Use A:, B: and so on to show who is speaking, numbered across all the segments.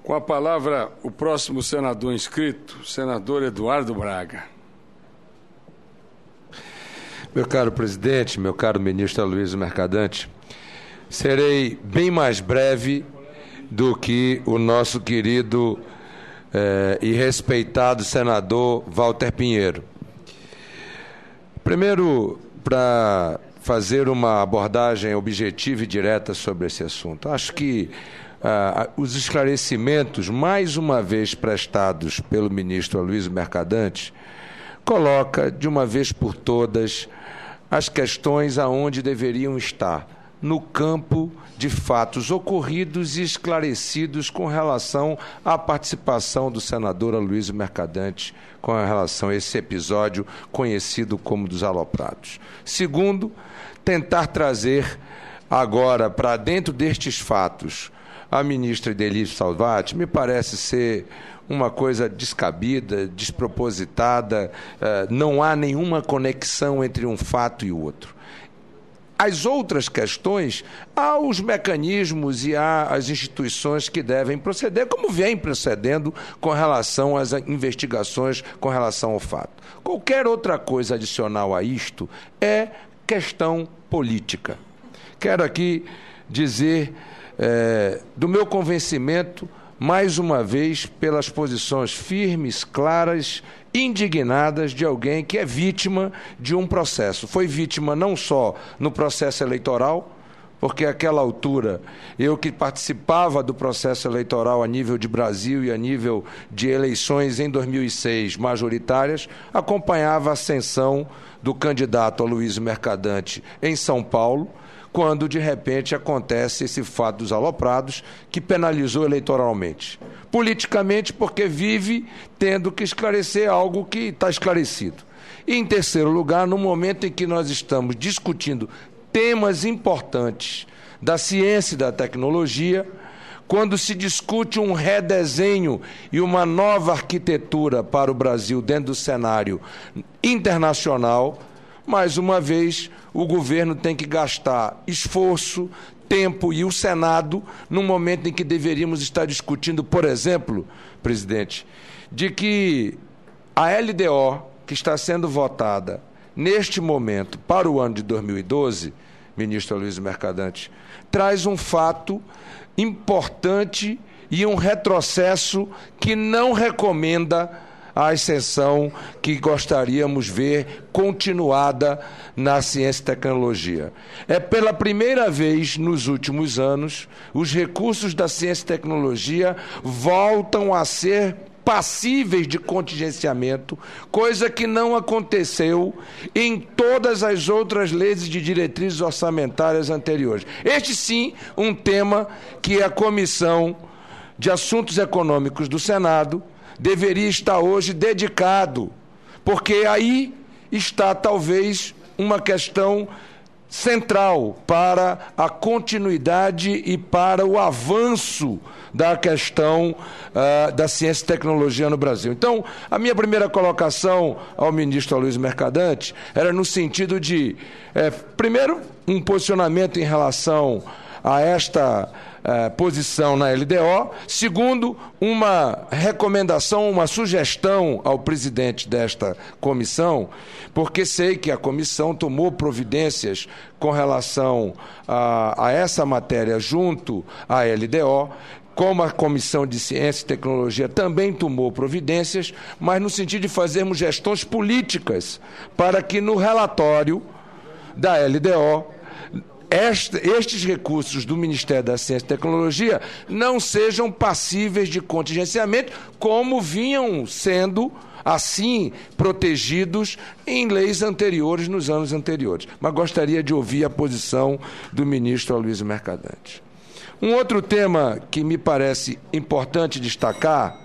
A: Com a palavra, o próximo senador inscrito, o senador Eduardo Braga.
B: Meu caro presidente, meu caro ministro Aloysio Mercadante, serei bem mais breve do que o nosso querido e respeitado senador Walter Pinheiro. Primeiro, para fazer uma abordagem objetiva e direta sobre esse assunto. Acho que os esclarecimentos, mais uma vez prestados pelo ministro Aloysio Mercadante, coloca de uma vez por todas as questões aonde deveriam estar, no campo de fatos ocorridos e esclarecidos com relação à participação do senador Aloysio Mercadante com relação a esse episódio conhecido como dos aloprados. Segundo, tentar trazer agora para dentro destes fatos a ministra Idelice Salvati me parece ser uma coisa descabida, despropositada, não há nenhuma conexão entre um fato e o outro. As outras questões, há os mecanismos e há as instituições que devem proceder, como vem procedendo com relação às investigações com relação ao fato. Qualquer outra coisa adicional a isto é questão política. Quero aqui dizer do meu convencimento, mais uma vez, pelas posições firmes, claras, indignadas de alguém que é vítima de um processo. Foi vítima não só no processo eleitoral, porque àquela altura, eu que participava do processo eleitoral a nível de Brasil e a nível de eleições em 2006 majoritárias, acompanhava a ascensão do candidato Aloysio Mercadante em São Paulo, quando, de repente, acontece esse fato dos aloprados, que penalizou eleitoralmente. Politicamente, porque vive tendo que esclarecer algo que está esclarecido. E, em terceiro lugar, no momento em que nós estamos discutindo temas importantes da ciência e da tecnologia, quando se discute um redesenho e uma nova arquitetura para o Brasil dentro do cenário internacional, mais uma vez, o governo tem que gastar esforço, tempo e o Senado, no momento em que deveríamos estar discutindo, por exemplo, presidente, de que a LDO, que está sendo votada neste momento para o ano de 2012, ministro Aloysio Mercadante, traz um fato importante e um retrocesso que não recomenda a ascensão que gostaríamos ver continuada na ciência e tecnologia. É pela primeira vez nos últimos anos, os recursos da ciência e tecnologia voltam a ser passíveis de contingenciamento, coisa que não aconteceu em todas as outras leis de diretrizes orçamentárias anteriores. Este sim, um tema que a Comissão de Assuntos Econômicos do Senado deveria estar hoje dedicado, porque aí está talvez uma questão central para a continuidade e para o avanço da questão da ciência e tecnologia no Brasil. Então, a minha primeira colocação ao ministro Aloysio Mercadante era no sentido de, primeiro, um posicionamento em relação a esta posição na LDO. Segundo, uma recomendação, uma sugestão ao presidente desta comissão, porque sei que a comissão tomou providências com relação a essa matéria junto à LDO, como a Comissão de Ciência e Tecnologia também tomou providências, mas no sentido de fazermos gestões políticas para que no relatório da LDO estes recursos do Ministério da Ciência e Tecnologia não sejam passíveis de contingenciamento, como vinham sendo, assim, protegidos em leis anteriores, nos anos anteriores. Mas gostaria de ouvir a posição do ministro Aloysio Mercadante. Um outro tema que me parece importante destacar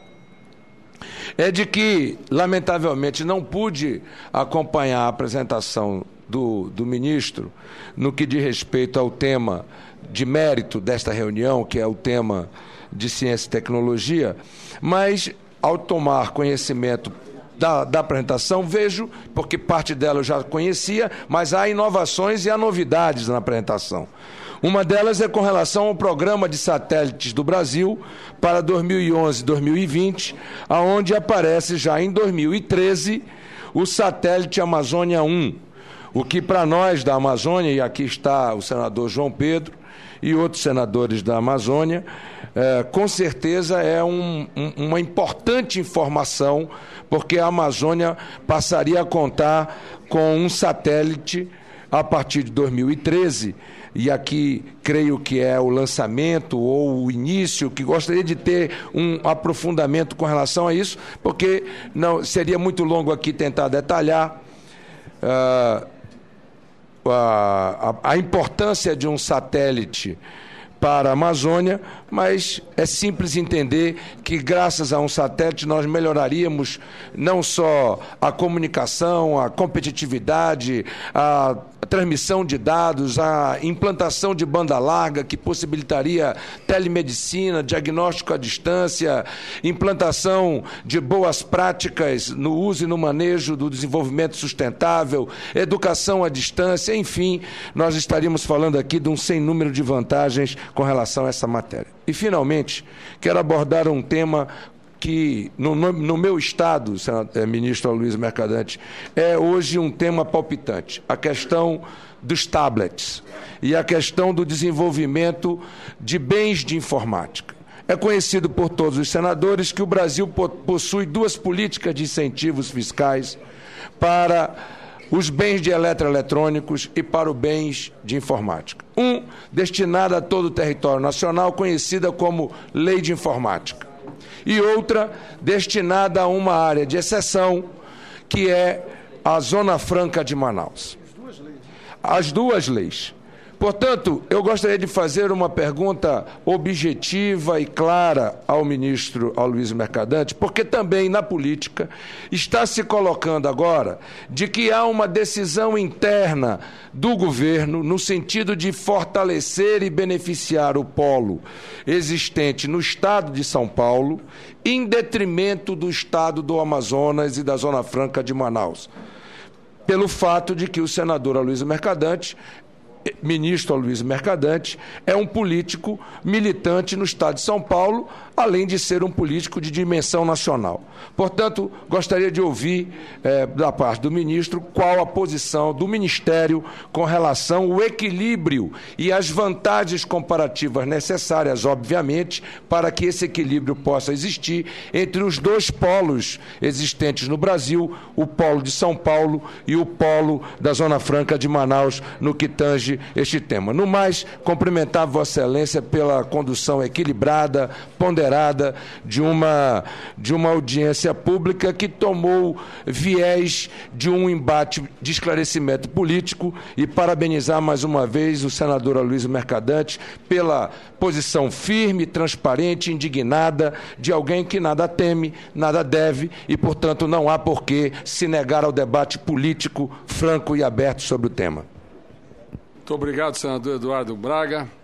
B: é de que, lamentavelmente, não pude acompanhar a apresentação do ministro no que diz respeito ao tema de mérito desta reunião, que é o tema de ciência e tecnologia, mas, ao tomar conhecimento da apresentação, vejo, porque parte dela eu já conhecia, mas há inovações e há novidades na apresentação. Uma delas é com relação ao programa de satélites do Brasil para 2011-2020, aonde aparece já em 2013 o satélite Amazônia 1, o que para nós da Amazônia, e aqui está o senador João Pedro e outros senadores da Amazônia, com certeza é uma importante informação, porque a Amazônia passaria a contar com um satélite a partir de 2013, e aqui creio que é o lançamento ou o início, que gostaria de ter um aprofundamento com relação a isso, porque não seria muito longo aqui tentar detalhar a importância de um satélite para a Amazônia, mas é simples entender que graças a um satélite nós melhoraríamos não só a comunicação, a competitividade, a transmissão de dados, a implantação de banda larga que possibilitaria telemedicina, diagnóstico à distância, implantação de boas práticas no uso e no manejo do desenvolvimento sustentável, educação à distância, enfim, nós estaríamos falando aqui de um sem número de vantagens com relação a essa matéria. E, finalmente, quero abordar um tema que, no meu estado, ministro Aloysio Mercadante, é hoje um tema palpitante, a questão dos tablets e a questão do desenvolvimento de bens de informática. É conhecido por todos os senadores que o Brasil possui duas políticas de incentivos fiscais para os bens de eletroeletrônicos e para os bens de informática. Um destinado a todo o território nacional, conhecida como Lei de Informática. E outra destinada a uma área de exceção, que é a Zona Franca de Manaus. As duas leis. Portanto, eu gostaria de fazer uma pergunta objetiva e clara ao ministro Aloysio Mercadante, porque também na política está se colocando agora de que há uma decisão interna do governo no sentido de fortalecer e beneficiar o polo existente no estado de São Paulo, em detrimento do estado do Amazonas e da Zona Franca de Manaus, pelo fato de que o senador Aloysio Mercadante, ministro Aloysio Mercadante, é um político militante no estado de São Paulo, além de ser um político de dimensão nacional. Portanto, gostaria de ouvir da parte do ministro qual a posição do Ministério com relação ao equilíbrio e as vantagens comparativas necessárias, obviamente, para que esse equilíbrio possa existir entre os dois polos existentes no Brasil, o polo de São Paulo e o polo da Zona Franca de Manaus, no que tange este tema. No mais, cumprimentar Vossa Excelência pela condução equilibrada, ponderada de uma audiência pública que tomou viés de um embate de esclarecimento político, e parabenizar mais uma vez o senador Aloysio Mercadante pela posição firme, transparente, indignada de alguém que nada teme, nada deve e, portanto, não há por que se negar ao debate político franco e aberto sobre o tema.
A: Muito obrigado, senador Eduardo Braga.